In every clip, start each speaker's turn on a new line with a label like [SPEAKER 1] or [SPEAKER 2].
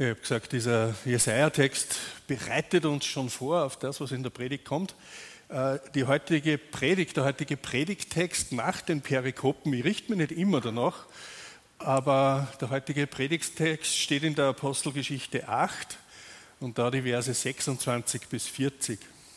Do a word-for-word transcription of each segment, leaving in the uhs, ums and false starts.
[SPEAKER 1] Ich habe gesagt, dieser Jesaja-Text bereitet uns schon vor auf das, was in der Predigt kommt. Die heutige Predigt, der heutige Predigttext nach den Perikopen, ich richte mich nicht immer danach, aber der heutige Predigttext steht in der Apostelgeschichte acht und da die Verse sechsundzwanzig bis vierzig.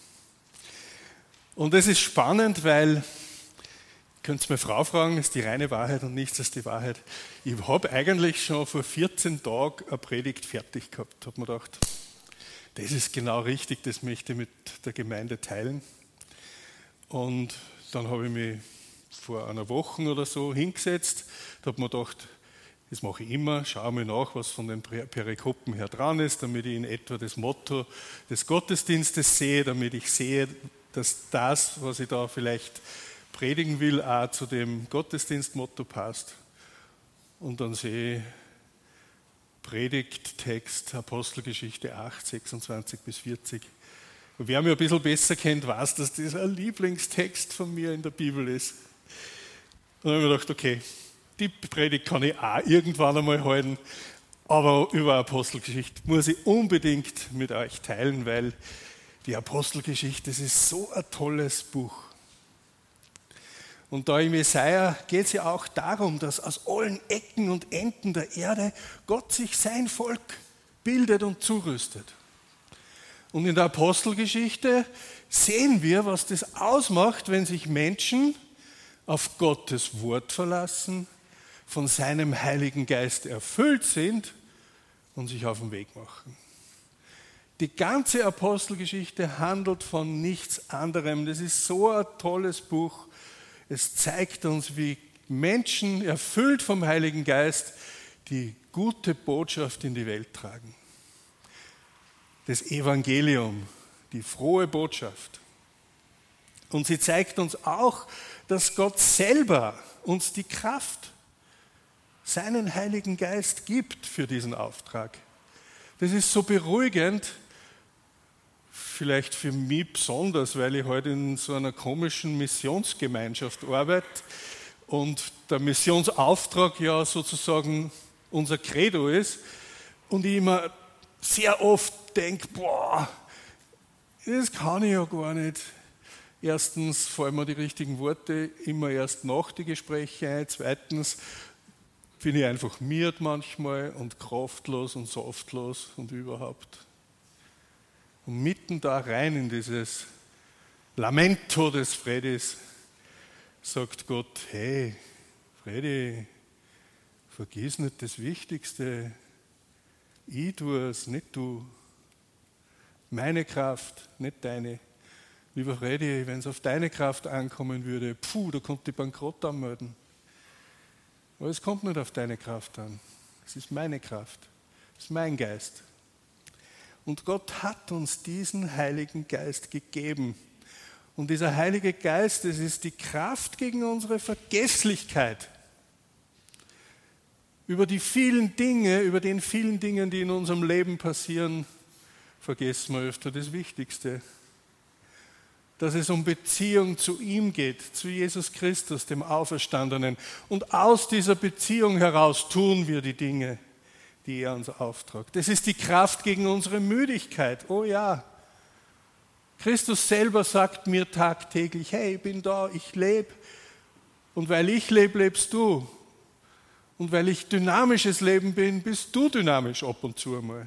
[SPEAKER 1] Und es ist spannend, weil, ihr könnt meine Frau fragen, ist die reine Wahrheit und nichts als die Wahrheit. Ich habe eigentlich schon vor vierzehn Tagen eine Predigt fertig gehabt. Ich habe mir gedacht, das ist genau richtig, das möchte ich mit der Gemeinde teilen. Und dann habe ich mich vor einer Woche oder so hingesetzt. Da habe ich mir gedacht, das mache ich immer, schaue mir nach, was von den Perikopen her dran ist, damit ich in etwa das Motto des Gottesdienstes sehe, damit ich sehe, dass das, was ich da vielleicht predigen will, auch zu dem Gottesdienstmotto passt. Und dann sehe ich Predigttext, Apostelgeschichte acht, sechsundzwanzig bis vierzig. Und wer mich ein bisschen besser kennt, weiß, dass das ein Lieblingstext von mir in der Bibel ist. Und dann habe ich mir gedacht, okay, die Predigt kann ich auch irgendwann einmal halten, aber über Apostelgeschichte muss ich unbedingt mit euch teilen, weil die Apostelgeschichte, das ist so ein tolles Buch. Und da im Jesaja geht es ja auch darum, dass aus allen Ecken und Enden der Erde Gott sich sein Volk bildet und zurüstet. Und in der Apostelgeschichte sehen wir, was das ausmacht, wenn sich Menschen auf Gottes Wort verlassen, von seinem Heiligen Geist erfüllt sind und sich auf den Weg machen. Die ganze Apostelgeschichte handelt von nichts anderem. Das ist so ein tolles Buch. Es zeigt uns, wie Menschen, erfüllt vom Heiligen Geist, die gute Botschaft in die Welt tragen. Das Evangelium, die frohe Botschaft. Und sie zeigt uns auch, dass Gott selber uns die Kraft, seinen Heiligen Geist gibt für diesen Auftrag. Das ist so beruhigend, vielleicht für mich besonders, weil ich heute in so einer komischen Missionsgemeinschaft arbeite und der Missionsauftrag ja sozusagen unser Credo ist und ich immer sehr oft denke, boah, das kann ich ja gar nicht. Erstens fallen mir die richtigen Worte immer erst nach die Gespräche ein, zweitens bin ich einfach miert manchmal und kraftlos und saftlos und überhaupt. Und mitten da rein in dieses Lamento des Freddys sagt Gott, hey, Freddy, vergiss nicht das Wichtigste. Ich tue es, nicht du. Meine Kraft, nicht deine. Lieber Freddy, wenn es auf deine Kraft ankommen würde, puh, da kommt die Bankrott anmelden. Aber es kommt nicht auf deine Kraft an. Es ist meine Kraft. Es ist mein Geist. Und Gott hat uns diesen Heiligen Geist gegeben. Und dieser Heilige Geist, das ist die Kraft gegen unsere Vergesslichkeit. Über die vielen Dinge, über den vielen Dingen, die in unserem Leben passieren, vergessen wir öfter das Wichtigste. Dass es um Beziehung zu ihm geht, zu Jesus Christus, dem Auferstandenen. Und aus dieser Beziehung heraus tun wir die Dinge, die er uns auftragt. Das ist die Kraft gegen unsere Müdigkeit. Oh ja, Christus selber sagt mir tagtäglich, hey, ich bin da, ich lebe. Und weil ich lebe, lebst du. Und weil ich dynamisches Leben bin, bist du dynamisch ab und zu einmal.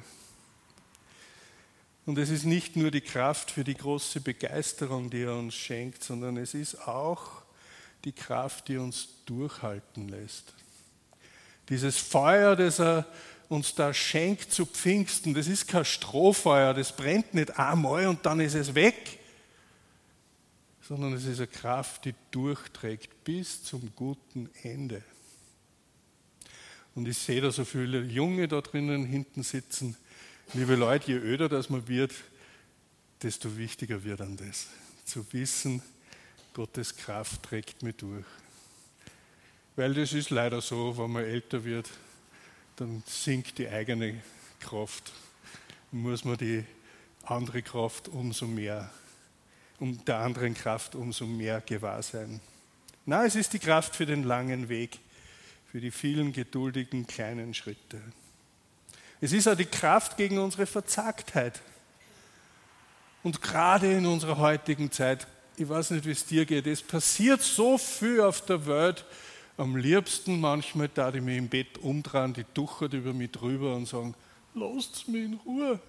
[SPEAKER 1] Und es ist nicht nur die Kraft für die große Begeisterung, die er uns schenkt, sondern es ist auch die Kraft, die uns durchhalten lässt. Dieses Feuer, das er uns da schenkt zu Pfingsten, das ist kein Strohfeuer, das brennt nicht einmal und dann ist es weg, sondern es ist eine Kraft, die durchträgt bis zum guten Ende. Und ich sehe da so viele Junge da drinnen hinten sitzen. Liebe Leute, je öder das man wird, desto wichtiger wird an das. Zu wissen, Gottes Kraft trägt mich durch. Weil das ist leider so, wenn man älter wird, dann sinkt die eigene Kraft. Dann muss man die andere Kraft umso mehr, um der anderen Kraft umso mehr gewahr sein. Nein, es ist die Kraft für den langen Weg, für die vielen geduldigen kleinen Schritte. Es ist auch die Kraft gegen unsere Verzagtheit. Und gerade in unserer heutigen Zeit, ich weiß nicht, wie es dir geht, es passiert so viel auf der Welt. Am liebsten manchmal da ich mich im Bett umdrehen, die tuchert über mich drüber und sagen, lasst mich in Ruhe.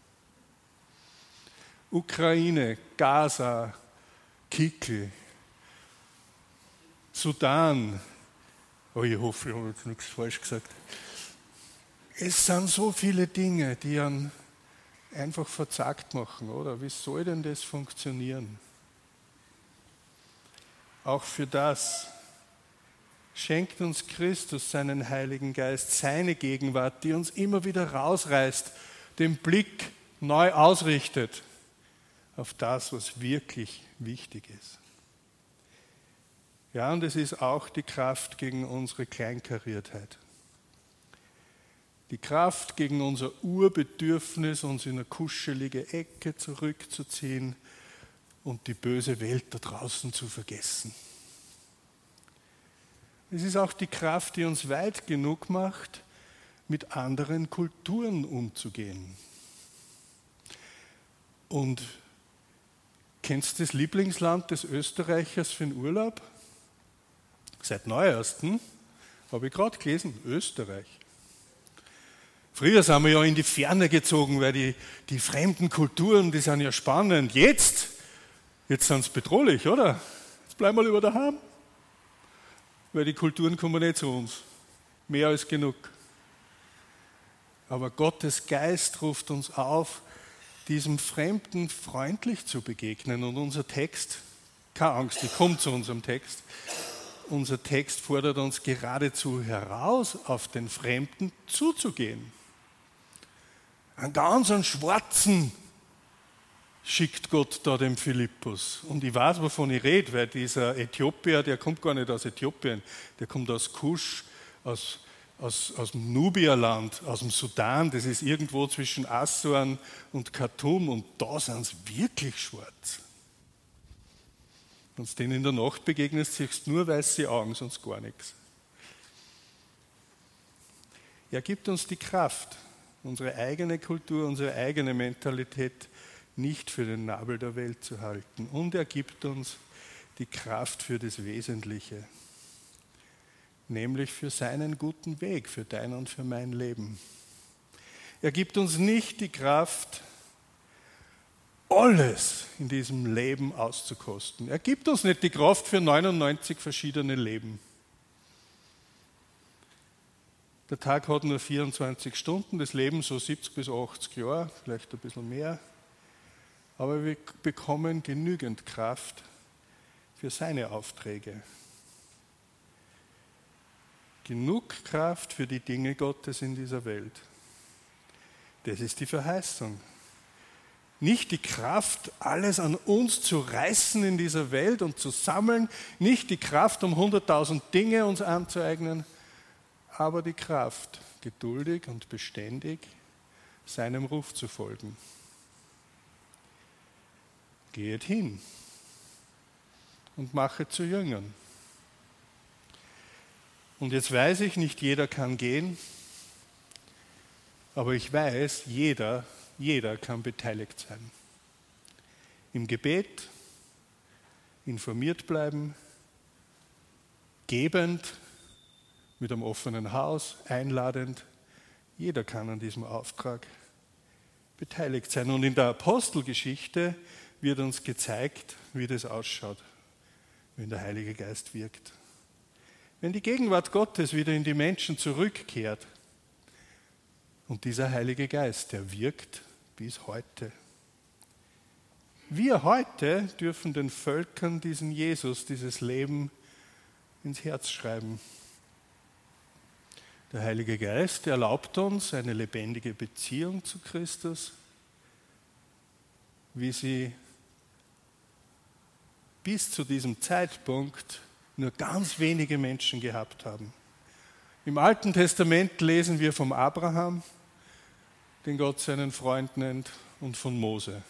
[SPEAKER 1] Ukraine, Gaza, Kickel, Sudan, oh, ich hoffe, ich habe jetzt nichts falsch gesagt. Es sind so viele Dinge, die einen einfach verzagt machen, oder? Wie soll denn das funktionieren? Auch für das schenkt uns Christus seinen Heiligen Geist, seine Gegenwart, die uns immer wieder rausreißt, den Blick neu ausrichtet auf das, was wirklich wichtig ist. Ja, und es ist auch die Kraft gegen unsere Kleinkariertheit. Die Kraft gegen unser Urbedürfnis, uns in eine kuschelige Ecke zurückzuziehen und die böse Welt da draußen zu vergessen. Es ist auch die Kraft, die uns weit genug macht, mit anderen Kulturen umzugehen. Und kennst du das Lieblingsland des Österreichers für den Urlaub? Seit neuestem habe ich gerade gelesen, Österreich. Früher sind wir ja in die Ferne gezogen, weil die, die fremden Kulturen, die sind ja spannend. Jetzt, jetzt sind sie bedrohlich, oder? Jetzt bleiben wir lieber daheim. Weil die Kulturen kommen nicht zu uns. Mehr als genug. Aber Gottes Geist ruft uns auf, diesem Fremden freundlich zu begegnen. Und unser Text, keine Angst, ich komme zu unserem Text, unser Text fordert uns geradezu heraus, auf den Fremden zuzugehen. Einen ganz einen Schwarzen schickt Gott da dem Philippus. Und ich weiß, wovon ich rede, weil dieser Äthiopier, der kommt gar nicht aus Äthiopien, der kommt aus Kusch, aus, aus, aus dem Nubierland, aus dem Sudan, das ist irgendwo zwischen Assuan und Khartoum und da sind sie wirklich schwarz. Wenn du denen in der Nacht begegnest, siehst du nur weiße Augen, sonst gar nichts. Er gibt uns die Kraft, unsere eigene Kultur, unsere eigene Mentalität nicht für den Nabel der Welt zu halten. Und er gibt uns die Kraft für das Wesentliche, nämlich für seinen guten Weg, für dein und für mein Leben. Er gibt uns nicht die Kraft, alles in diesem Leben auszukosten. Er gibt uns nicht die Kraft für neunundneunzig verschiedene Leben. Der Tag hat nur vierundzwanzig Stunden, das Leben so siebzig bis achtzig Jahre, vielleicht ein bisschen mehr. Aber wir bekommen genügend Kraft für seine Aufträge. Genug Kraft für die Dinge Gottes in dieser Welt. Das ist die Verheißung. Nicht die Kraft, alles an uns zu reißen in dieser Welt und zu sammeln, nicht die Kraft, um hunderttausend Dinge uns anzueignen, aber die Kraft, geduldig und beständig seinem Ruf zu folgen. Geht hin und mache zu Jüngern. Und jetzt weiß ich, nicht jeder kann gehen, aber ich weiß, jeder, jeder kann beteiligt sein. Im Gebet, informiert bleiben, gebend, mit einem offenen Haus, einladend. Jeder kann an diesem Auftrag beteiligt sein. Und in der Apostelgeschichte wird uns gezeigt, wie das ausschaut, wenn der Heilige Geist wirkt. Wenn die Gegenwart Gottes wieder in die Menschen zurückkehrt und dieser Heilige Geist, der wirkt bis heute. Wir heute dürfen den Völkern diesen Jesus, dieses Leben ins Herz schreiben. Der Heilige Geist erlaubt uns eine lebendige Beziehung zu Christus, wie sie bis zu diesem Zeitpunkt nur ganz wenige Menschen gehabt haben. Im Alten Testament lesen wir vom Abraham, den Gott seinen Freund nennt, und von Mose.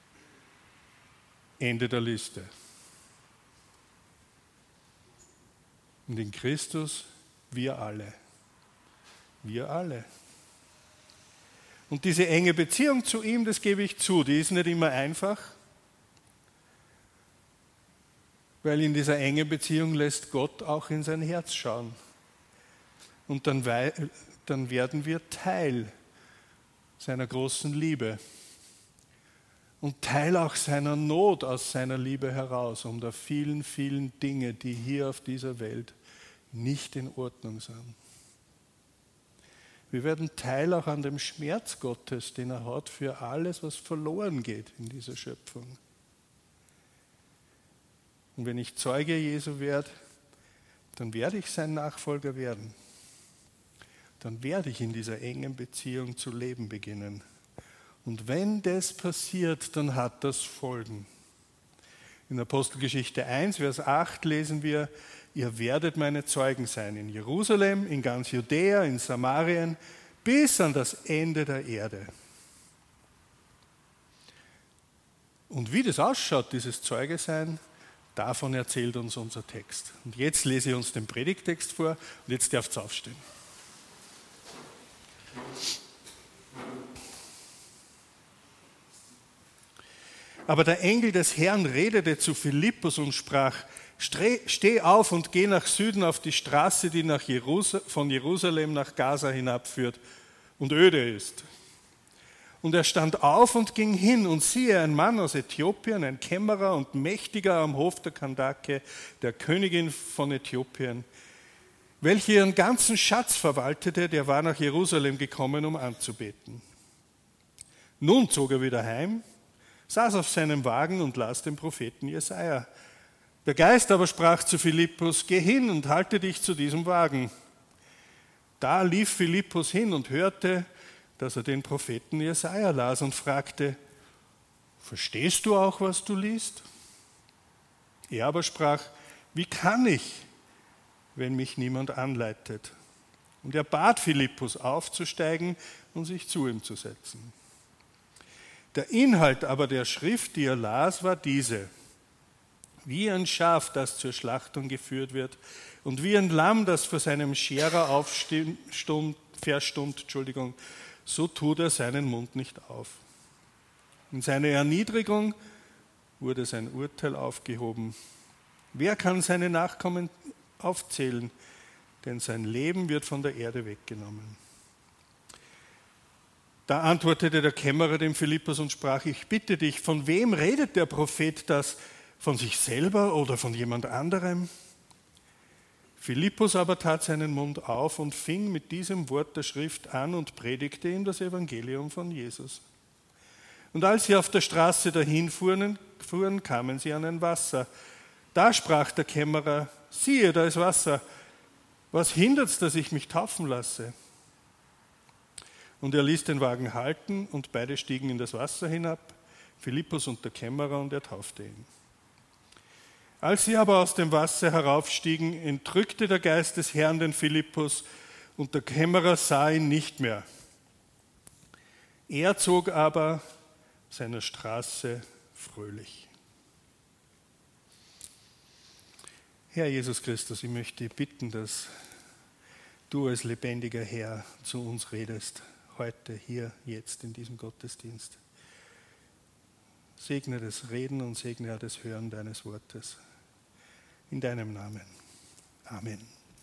[SPEAKER 1] Ende der Liste. Und in Christus wir alle. Wir alle. Und diese enge Beziehung zu ihm, das gebe ich zu, die ist nicht immer einfach, weil in dieser engen Beziehung lässt Gott auch in sein Herz schauen. Und dann, dann werden wir Teil seiner großen Liebe und Teil auch seiner Not aus seiner Liebe heraus, um der vielen, vielen Dinge, die hier auf dieser Welt nicht in Ordnung sind. Wir werden Teil auch an dem Schmerz Gottes, den er hat für alles, was verloren geht in dieser Schöpfung. Und wenn ich Zeuge Jesu werde, dann werde ich sein Nachfolger werden. Dann werde ich in dieser engen Beziehung zu leben beginnen. Und wenn das passiert, dann hat das Folgen. In Apostelgeschichte eins, Vers acht lesen wir, ihr werdet meine Zeugen sein in Jerusalem, in ganz Judäa, in Samarien, bis an das Ende der Erde. Und wie das ausschaut, dieses Zeugesein, davon erzählt uns unser Text. Und jetzt lese ich uns den Predigttext vor und jetzt dürft ihr aufstehen. Aber der Engel des Herrn redete zu Philippus und sprach, steh auf und geh nach Süden auf die Straße, die nach Jerusal- von Jerusalem nach Gaza hinabführt und öde ist. Und er stand auf und ging hin, und siehe, ein Mann aus Äthiopien, ein Kämmerer und Mächtiger am Hof der Kandake, der Königin von Äthiopien, welche ihren ganzen Schatz verwaltete, der war nach Jerusalem gekommen, um anzubeten. Nun zog er wieder heim, saß auf seinem Wagen und las den Propheten Jesaja. Der Geist aber sprach zu Philippus, geh hin und halte dich zu diesem Wagen. Da lief Philippus hin und hörte, dass er den Propheten Jesaja las und fragte, verstehst du auch, was du liest? Er aber sprach, wie kann ich, wenn mich niemand anleitet? Und er bat Philippus aufzusteigen und sich zu ihm zu setzen. Der Inhalt aber der Schrift, die er las, war diese: Wie ein Schaf, das zur Schlachtung geführt wird, und wie ein Lamm, das vor seinem Scherer aufstund, verstummt, Entschuldigung, so tut er seinen Mund nicht auf. In seiner Erniedrigung wurde sein Urteil aufgehoben. Wer kann seine Nachkommen aufzählen? Denn sein Leben wird von der Erde weggenommen. Da antwortete der Kämmerer dem Philippus und sprach, ich bitte dich, von wem redet der Prophet das? Von sich selber oder von jemand anderem? Philippus aber tat seinen Mund auf und fing mit diesem Wort der Schrift an und predigte ihm das Evangelium von Jesus. Und als sie auf der Straße dahin fuhren, fuhren, kamen sie an ein Wasser. Da sprach der Kämmerer, siehe, da ist Wasser. Was hindert's, dass ich mich taufen lasse? Und er ließ den Wagen halten und beide stiegen in das Wasser hinab, Philippus und der Kämmerer, und er taufte ihn. Als sie aber aus dem Wasser heraufstiegen, entrückte der Geist des Herrn den Philippus, und der Kämmerer sah ihn nicht mehr. Er zog aber seiner Straße fröhlich. Herr Jesus Christus, ich möchte dich bitten, dass du als lebendiger Herr zu uns redest, heute, hier, jetzt in diesem Gottesdienst. Segne das Reden und segne auch das Hören deines Wortes. In deinem Namen. Amen.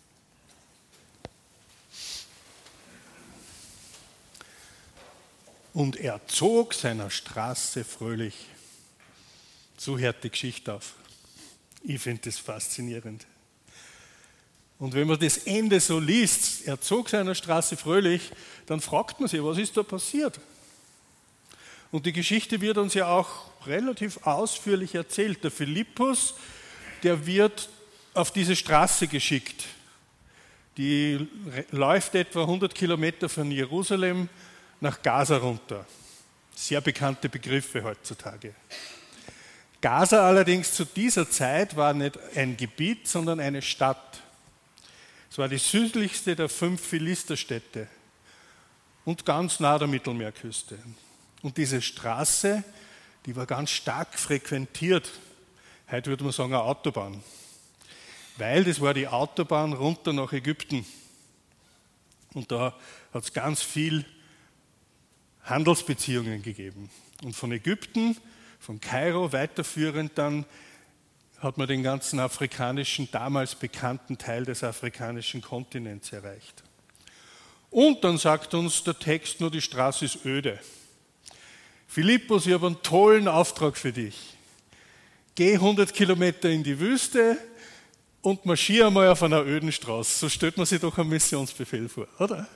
[SPEAKER 1] Und er zog seiner Straße fröhlich. So hört die Geschichte auf. Ich finde das faszinierend. Und wenn man das Ende so liest, er zog seiner Straße fröhlich, dann fragt man sich, was ist da passiert? Und die Geschichte wird uns ja auch relativ ausführlich erzählt. Der Philippus, der wird auf diese Straße geschickt. Die läuft etwa hundert Kilometer von Jerusalem nach Gaza runter. Sehr bekannte Begriffe heutzutage. Gaza allerdings zu dieser Zeit war nicht ein Gebiet, sondern eine Stadt. Es war die südlichste der fünf Philisterstädte und ganz nah der Mittelmeerküste. Und diese Straße, die war ganz stark frequentiert. Heute würde man sagen, eine Autobahn. Weil das war die Autobahn runter nach Ägypten. Und da hat es ganz viel Handelsbeziehungen gegeben. Und von Ägypten, von Kairo weiterführend dann, hat man den ganzen afrikanischen, damals bekannten Teil des afrikanischen Kontinents erreicht. Und dann sagt uns der Text nur, die Straße ist öde. Philippus, ich habe einen tollen Auftrag für dich. Geh hundert Kilometer in die Wüste und marschiere mal auf einer öden Straße. So stellt man sich doch einen Missionsbefehl vor, oder?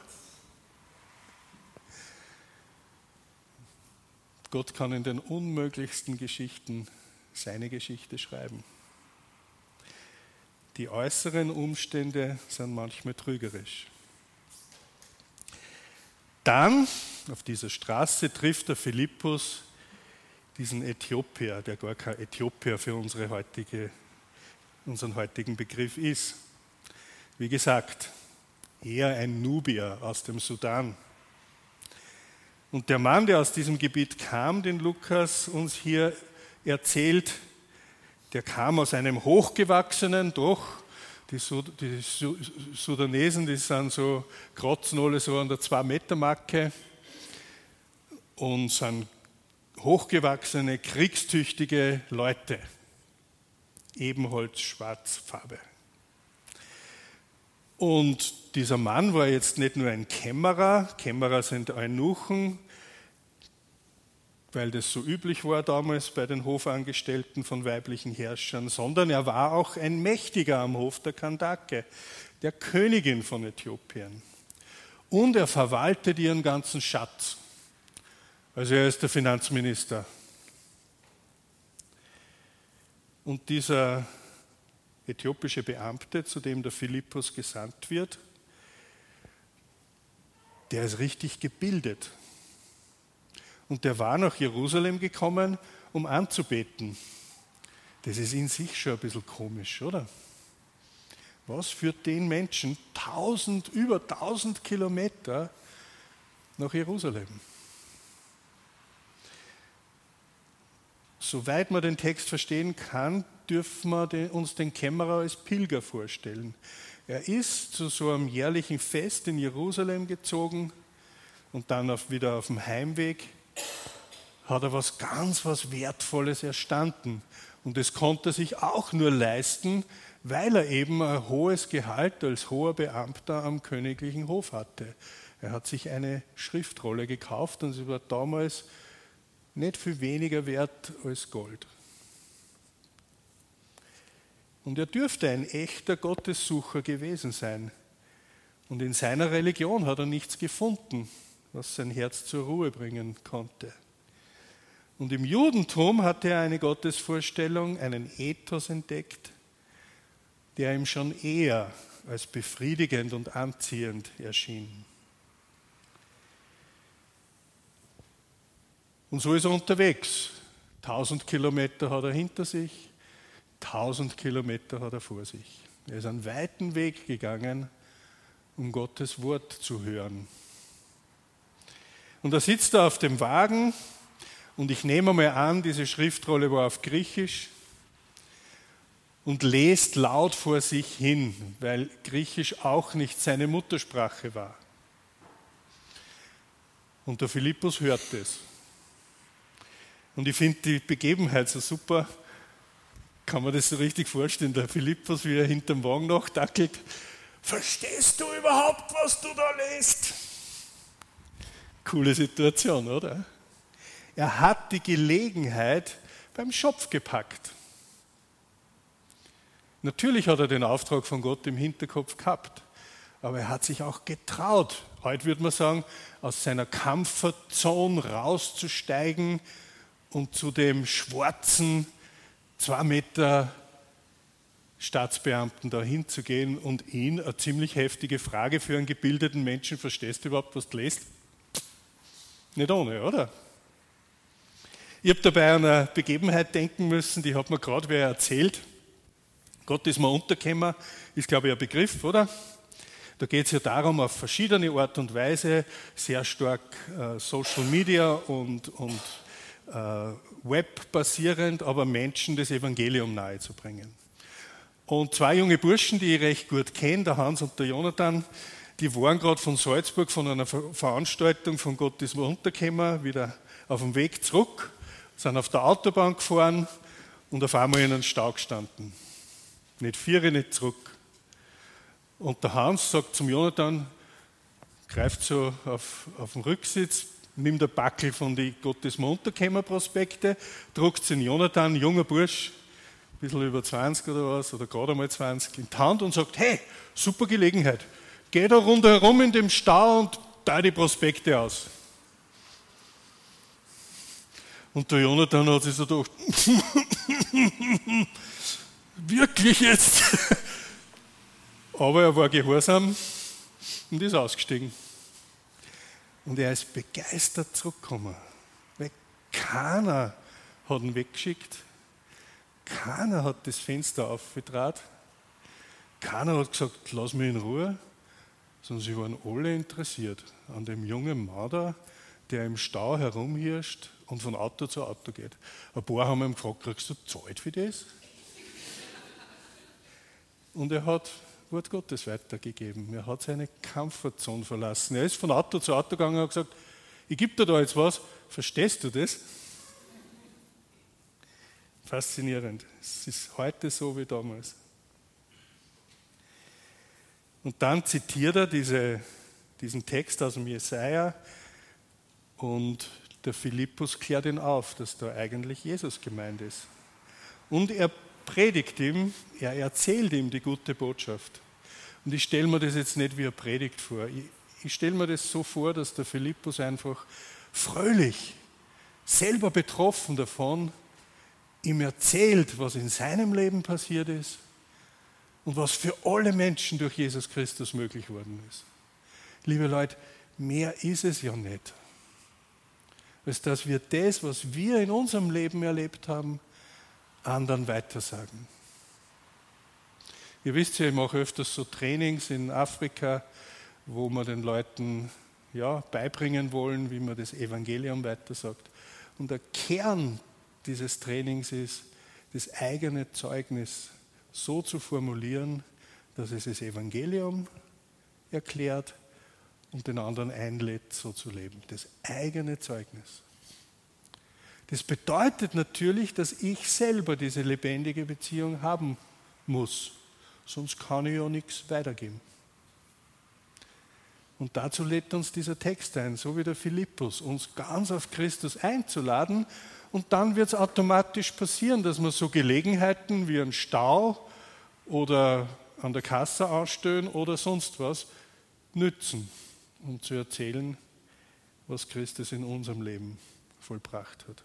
[SPEAKER 1] Gott kann in den unmöglichsten Geschichten seine Geschichte schreiben. Die äußeren Umstände sind manchmal trügerisch. Dann, auf dieser Straße, trifft der Philippus diesen Äthiopier, der gar kein Äthiopier für unsere heutige, unseren heutigen Begriff ist. Wie gesagt, eher ein Nubier aus dem Sudan. Und der Mann, der aus diesem Gebiet kam, den Lukas uns hier erzählt, der kam aus einem hochgewachsenen, doch, die, Sud- die Sudanesen, die sind so, kratzen alle so an der zwei-Meter-Marke und sind hochgewachsene, kriegstüchtige Leute. Ebenholz, Schwarzfarbe. Und dieser Mann war jetzt nicht nur ein Kämmerer, Kämmerer sind Eunuchen, weil das so üblich war damals bei den Hofangestellten von weiblichen Herrschern, sondern er war auch ein Mächtiger am Hof der Kandake, der Königin von Äthiopien. Und er verwaltet ihren ganzen Schatz. Also er ist der Finanzminister. Und dieser äthiopische Beamte, zu dem der Philippus gesandt wird, der ist richtig gebildet. Und der war nach Jerusalem gekommen, um anzubeten. Das ist in sich schon ein bisschen komisch, oder? Was führt den Menschen tausend, über tausend Kilometer nach Jerusalem? Soweit man den Text verstehen kann, dürfen wir uns den Kämmerer als Pilger vorstellen. Er ist zu so einem jährlichen Fest in Jerusalem gezogen und dann auf, wieder auf dem Heimweg hat er was ganz was Wertvolles erstanden. Und das konnte er sich auch nur leisten, weil er eben ein hohes Gehalt als hoher Beamter am königlichen Hof hatte. Er hat sich eine Schriftrolle gekauft und sie war damals nicht viel weniger wert als Gold. Und er dürfte ein echter Gottessucher gewesen sein. Und in seiner Religion hat er nichts gefunden, was sein Herz zur Ruhe bringen konnte. Und im Judentum hatte er eine Gottesvorstellung, einen Ethos entdeckt, der ihm schon eher als befriedigend und anziehend erschien. Und so ist er unterwegs. Tausend Kilometer hat er hinter sich, tausend Kilometer hat er vor sich. Er ist einen weiten Weg gegangen, um Gottes Wort zu hören. Und er sitzt da auf dem Wagen und ich nehme mal an, diese Schriftrolle war auf Griechisch und lest laut vor sich hin, weil Griechisch auch nicht seine Muttersprache war. Und der Philippus hört es. Und ich finde die Begebenheit so super, kann man das so richtig vorstellen, der Philippus, wie er hinterm Wagen nachdackelt. Verstehst du überhaupt, was du da liest? Coole Situation, oder? Er hat die Gelegenheit beim Schopf gepackt. Natürlich hat er den Auftrag von Gott im Hinterkopf gehabt, aber er hat sich auch getraut, heute würde man sagen, aus seiner Comfortzone rauszusteigen und zu dem schwarzen, zwei Meter Staatsbeamten da hinzugehen und ihn, eine ziemlich heftige Frage für einen gebildeten Menschen, verstehst du überhaupt, was du liest? Nicht ohne, oder? Ich habe dabei an eine Begebenheit denken müssen, die hat mir gerade wer erzählt. Gott ist mir untergekommen, ist glaube ich ein Begriff, oder? Da geht es ja darum, auf verschiedene Art und Weise, sehr stark äh, Social Media und, und äh, Web basierend, aber Menschen das Evangelium nahezubringen. Und zwei junge Burschen, die ich recht gut kenne, der Hans und der Jonathan, die waren gerade von Salzburg von einer Ver- Veranstaltung von Gott ist mir runtergekommen, wieder auf dem Weg zurück, sind auf der Autobahn gefahren und auf einmal in einem Stau gestanden. Nicht vier, nicht zurück. Und der Hans sagt zum Jonathan, greift so auf, auf den Rücksitz, nimmt den Backel von den Gott ist mir runtergekommen Prospekte, druckt den Jonathan, junger Bursch, ein bisschen über zwanzig oder was, oder gerade einmal zwanzig, in die Hand und sagt, hey, super Gelegenheit, geh da rundherum in dem Stau und teile die Prospekte aus. Und der Jonathan hat sich so gedacht, wirklich jetzt? Aber er war gehorsam und ist ausgestiegen. Und er ist begeistert zurückgekommen, weil keiner hat ihn weggeschickt, keiner hat das Fenster aufgetragen, keiner hat gesagt, lass mich in Ruhe, sondern sie waren alle interessiert an dem jungen Mann da, der im Stau herumhirscht und von Auto zu Auto geht. Ein paar haben ihn gefragt, kriegst du Zeit für das? Und er hat Wort Gottes weitergegeben. Er hat seine Comfortzone verlassen. Er ist von Auto zu Auto gegangen und hat gesagt, ich gebe dir da jetzt was, verstehst du das? Faszinierend. Es ist heute so wie damals. Und dann zitiert er diese, diesen Text aus dem Jesaja und der Philippus klärt ihn auf, dass da eigentlich Jesus gemeint ist. Und er predigt ihm, er erzählt ihm die gute Botschaft. Und ich stelle mir das jetzt nicht wie eine Predigt vor. Ich, ich stelle mir das so vor, dass der Philippus einfach fröhlich, selber betroffen davon, ihm erzählt, was in seinem Leben passiert ist und was für alle Menschen durch Jesus Christus möglich geworden ist. Liebe Leute, mehr ist es ja nicht, als dass wir das, was wir in unserem Leben erlebt haben, anderen weitersagen. Ihr wisst ja, ich mache öfters so Trainings in Afrika, wo wir den Leuten ja, beibringen wollen, wie man das Evangelium weitersagt. Und der Kern dieses Trainings ist, das eigene Zeugnis so zu formulieren, dass es das Evangelium erklärt und den anderen einlädt, so zu leben. Das eigene Zeugnis. Das bedeutet natürlich, dass ich selber diese lebendige Beziehung haben muss. Sonst kann ich ja nichts weitergeben. Und dazu lädt uns dieser Text ein, so wie der Philippus, uns ganz auf Christus einzuladen. Und dann wird es automatisch passieren, dass wir so Gelegenheiten wie einen Stau oder an der Kasse anstehen oder sonst was nützen, um zu erzählen, was Christus in unserem Leben vollbracht hat.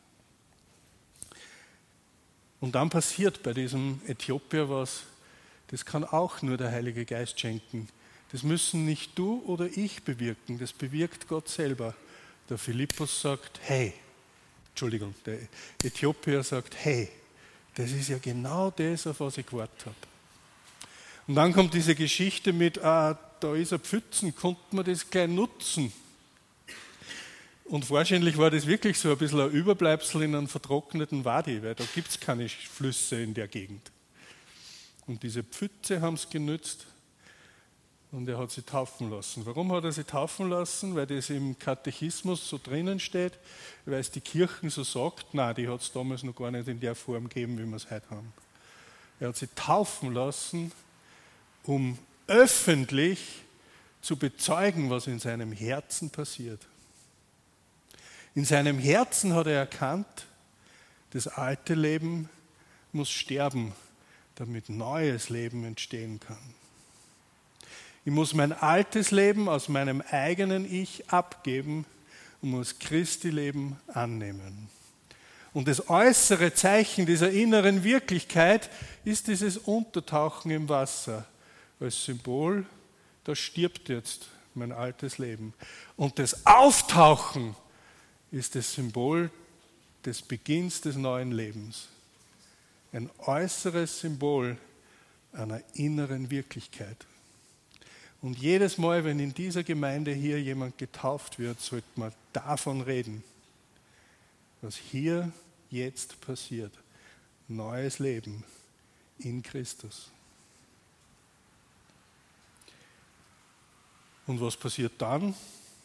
[SPEAKER 1] Und dann passiert bei diesem Äthiopier was, das kann auch nur der Heilige Geist schenken. Das müssen nicht du oder ich bewirken, das bewirkt Gott selber. Der Philippus sagt, hey, Entschuldigung, der Äthiopier sagt, hey, das ist ja genau das, auf was ich gewartet habe. Und dann kommt diese Geschichte mit, ah, da ist ein Pfützen, konnte man das gleich nutzen? Und wahrscheinlich war das wirklich so ein bisschen ein Überbleibsel in einem vertrockneten Wadi, weil da gibt es keine Flüsse in der Gegend. Und diese Pfütze haben es genützt und er hat sie taufen lassen. Warum hat er sie taufen lassen? Weil das im Katechismus so drinnen steht, weil es die Kirchen so sagt, nein, die hat es damals noch gar nicht in der Form gegeben, wie wir es heute haben. Er hat sie taufen lassen, um öffentlich zu bezeugen, was in seinem Herzen passiert. In seinem Herzen hat er erkannt, das alte Leben muss sterben, damit neues Leben entstehen kann. Ich muss mein altes Leben aus meinem eigenen Ich abgeben und muss Christi Leben annehmen. Und das äußere Zeichen dieser inneren Wirklichkeit ist dieses Untertauchen im Wasser als Symbol, da stirbt jetzt mein altes Leben. Und das Auftauchen ist das Symbol des Beginns des neuen Lebens. Ein äußeres Symbol einer inneren Wirklichkeit. Und jedes Mal, wenn in dieser Gemeinde hier jemand getauft wird, sollte man davon reden, was hier jetzt passiert. Neues Leben in Christus. Und was passiert dann?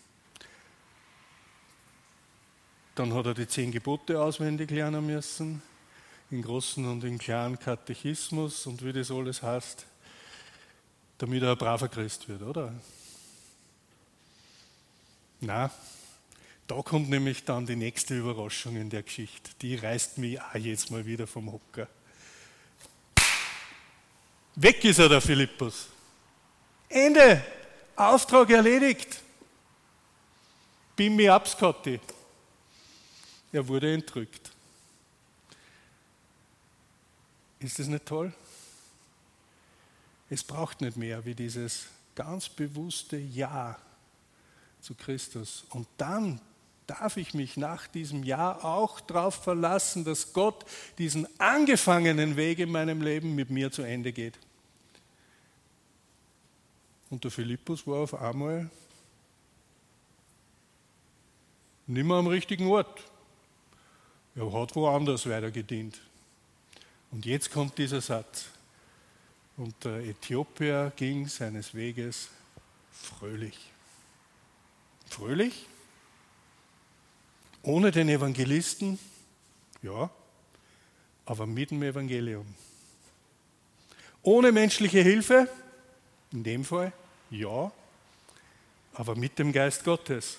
[SPEAKER 1] Dann hat er die zehn Gebote auswendig lernen müssen, in großen und in kleinen Katechismus und wie das alles heißt, damit er ein braver Christ wird, oder? Na, da kommt nämlich dann die nächste Überraschung in der Geschichte. Die reißt mich auch jetzt mal wieder vom Hocker. Weg ist er, der Philippus. Ende. Auftrag erledigt. Beam me up, Scotty. Er wurde entrückt. Ist das nicht toll? Es braucht nicht mehr wie dieses ganz bewusste Ja zu Christus. Und dann darf ich mich nach diesem Ja auch darauf verlassen, dass Gott diesen angefangenen Weg in meinem Leben mit mir zu Ende geht. Und der Philippus war auf einmal nicht mehr am richtigen Ort. Er hat woanders weiter gedient. Und jetzt kommt dieser Satz. Und der Äthiopier ging seines Weges fröhlich. Fröhlich? Ohne den Evangelisten? Ja, aber mit dem Evangelium. Ohne menschliche Hilfe? In dem Fall? Ja, aber mit dem Geist Gottes.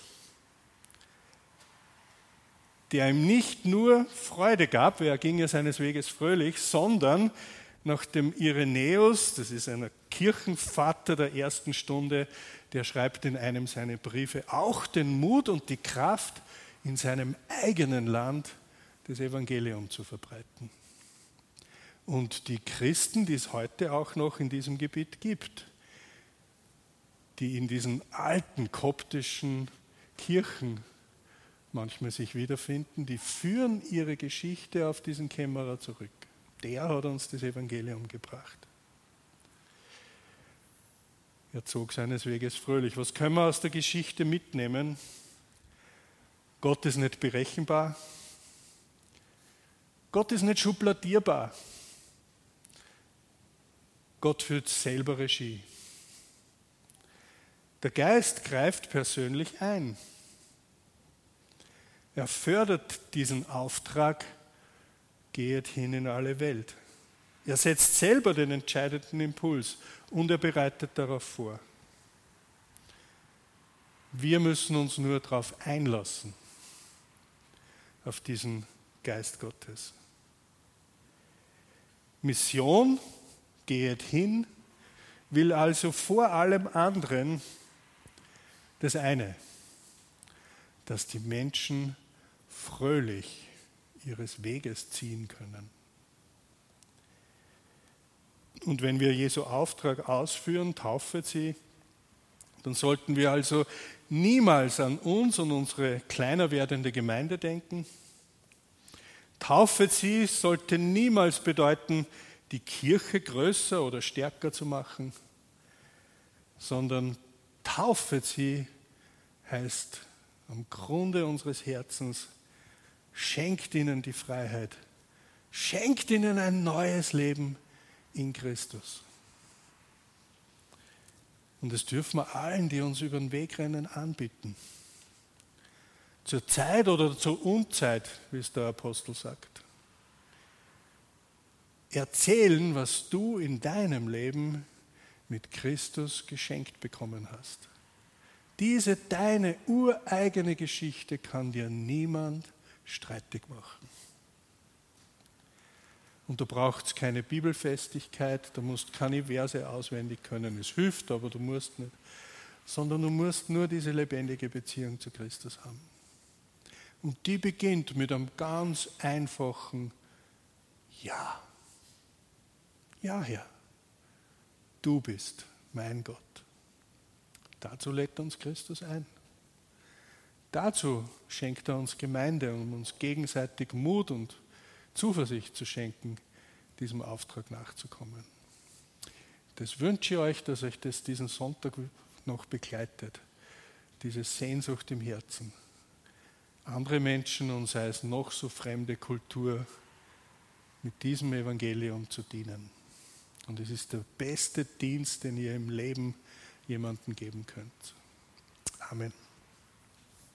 [SPEAKER 1] Der ihm nicht nur Freude gab, er ging ja seines Weges fröhlich, sondern nach dem Irenäus, das ist ein Kirchenvater der ersten Stunde, der schreibt in einem seiner Briefe, auch den Mut und die Kraft, in seinem eigenen Land das Evangelium zu verbreiten. Und die Christen, die es heute auch noch in diesem Gebiet gibt, die in diesen alten koptischen Kirchen manchmal sich wiederfinden, die führen ihre Geschichte auf diesen Kämmerer zurück. Der hat uns das Evangelium gebracht. Er zog seines Weges fröhlich. Was können wir aus der Geschichte mitnehmen? Gott ist nicht berechenbar. Gott ist nicht schubladierbar. Gott führt selber Regie. Der Geist greift persönlich ein. Er fördert diesen Auftrag, geht hin in alle Welt. Er setzt selber den entscheidenden Impuls und er bereitet darauf vor. Wir müssen uns nur darauf einlassen, auf diesen Geist Gottes. Mission, geht hin, will also vor allem anderen das eine, dass die Menschen fröhlich ihres Weges ziehen können. Und wenn wir Jesu Auftrag ausführen, taufet sie, dann sollten wir also niemals an uns und unsere kleiner werdende Gemeinde denken. Taufet sie sollte niemals bedeuten, die Kirche größer oder stärker zu machen, sondern taufet sie heißt am Grunde unseres Herzens, schenkt ihnen die Freiheit, schenkt ihnen ein neues Leben in Christus. Und das dürfen wir allen, die uns über den Weg rennen, anbieten. Zur Zeit oder zur Unzeit, wie es der Apostel sagt. Erzählen, was du in deinem Leben mit Christus geschenkt bekommen hast. Diese deine ureigene Geschichte kann dir niemand streitig machen. Und da braucht es keine Bibelfestigkeit, da musst keine Verse auswendig können, es hilft, aber du musst nicht. Sondern du musst nur diese lebendige Beziehung zu Christus haben. Und die beginnt mit einem ganz einfachen Ja. Ja, Herr, du bist mein Gott. Dazu lädt uns Christus ein. Dazu schenkt er uns Gemeinde, um uns gegenseitig Mut und Zuversicht zu schenken, diesem Auftrag nachzukommen. Das wünsche ich euch, dass euch das diesen Sonntag noch begleitet, diese Sehnsucht im Herzen. Andere Menschen und sei es noch so fremde Kultur, mit diesem Evangelium zu dienen. Und es ist der beste Dienst, den ihr im Leben jemandem geben könnt. Amen.